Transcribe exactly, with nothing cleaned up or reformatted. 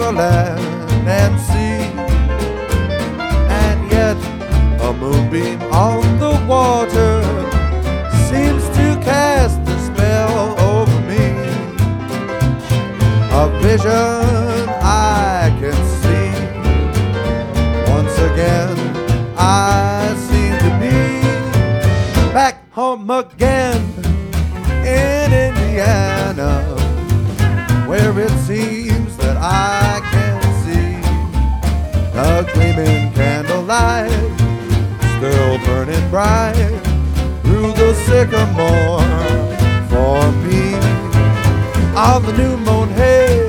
over land and sea. And yet a moonbeam on the water seems to cast a spell over me. A vision I can see. Once again I seem to be back home again in Indiana, where it seems that I can see the gleaming candlelight still burning bright through the sycamore for me. On the new